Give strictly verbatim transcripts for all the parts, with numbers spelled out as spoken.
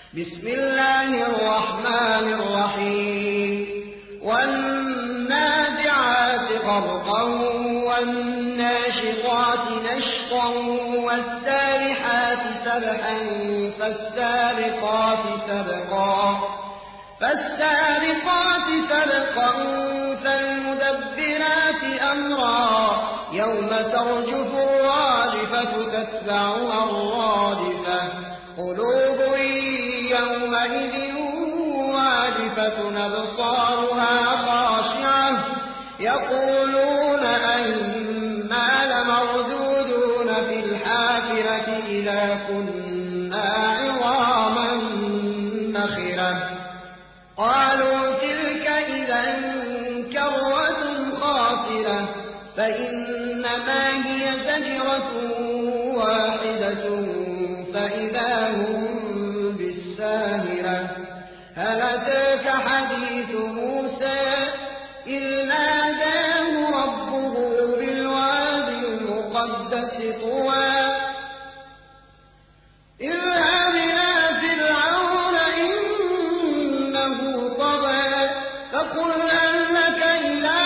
بسم الله الرحمن الرحيم والنازعات غرقا والناشطات نشطا والسابحات سبحا فالسابقات سبقا فالسابقات سبقا فالمدبرات أمرا يوم ترجف الراجفة تتبعها الرادفة قلوب يومئذ واجفة أبصارها خاشعة يقولون أئنا لمردودون في الحافرة إذا كنا عظاما نخرة قالوا تلك إذا كرة خاسرة فإنما هي زجرة واحدة فإذا هم بالساهرة هل أتاك حديث موسى إذ ناداه ربه بالوادي المقدس طوى اذهب إلى فرعون إنه طغى فقل هل لك إلى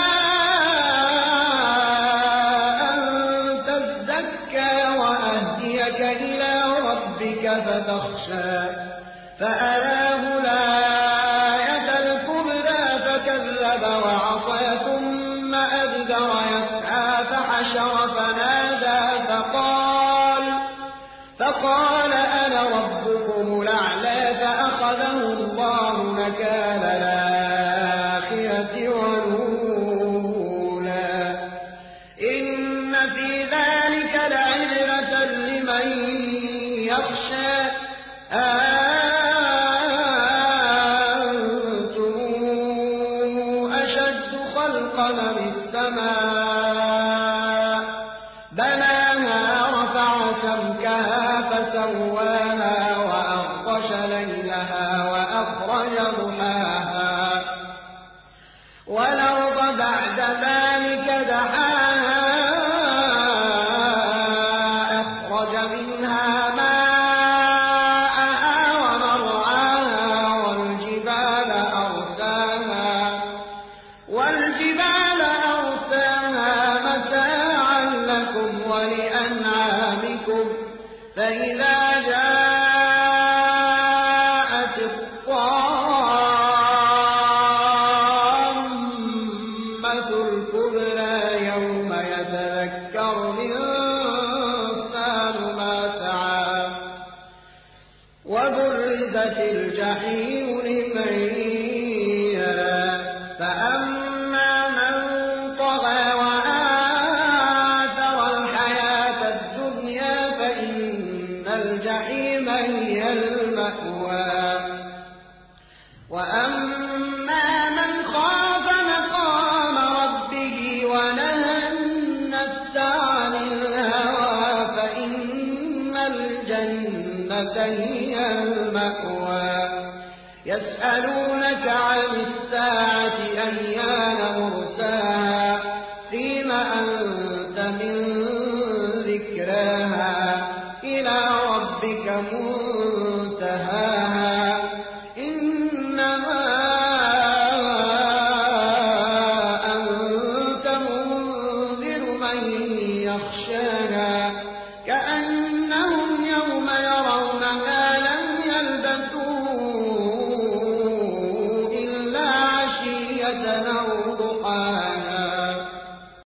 أن تزكى وأهديك إلى ربك فتخشى فأراه الآية الكبرى فكذب وعصى ثم أدبر يسعى فحشر فنادى فقال فقال أنا ربكم الأعلى فأخذه الله نكال الآخرة والأولى إن في ذلك لعبرة لمن يخشى أأنتم أشد خلقا من السماء بناها رفع سمكها فسواها وأغطش ليلها وأخرج ضحاها والأرض بعد ذلك دحاها أخرج منها ماءها ومرعاها والجبال أرساها والجبال أرساها متاعا لكم ولأنعامكم فإذا جاءت الطامة الكبرى يوم يتذكر الإنسان ما سعى وبرزت الجحيم لمن يرى فأما من طغى وآثر الحياة الدنيا فإن الجحيم هي المأوى وأما من خاف مقام ربه ونهى النفس عن الهوى فإن الجنة هي المأوى يسألونك عن الساعة أيان